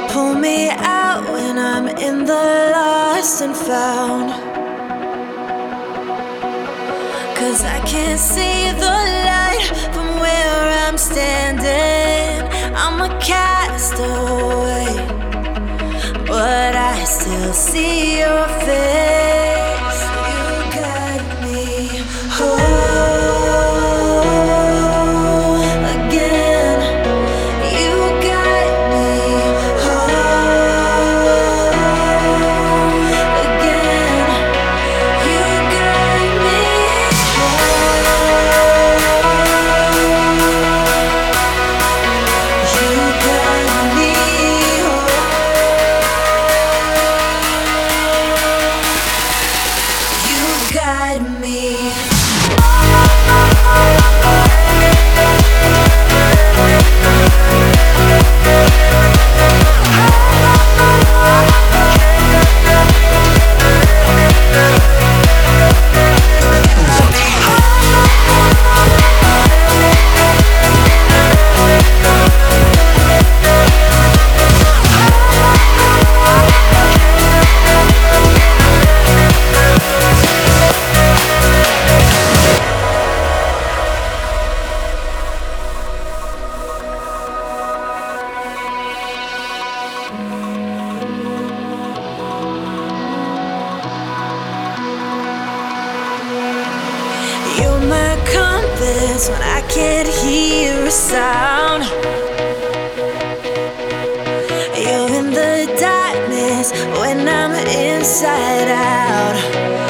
pull me out when I'm in the lost and found. 'Cause I can't see the light from where I'm standing. I'm a castaway, but I still see your face. You got me whole again. You got me whole again. You got me whole. You got me whole. You got me. You're my compass when I can't hear a sound. You're in the darkness when I'm inside out.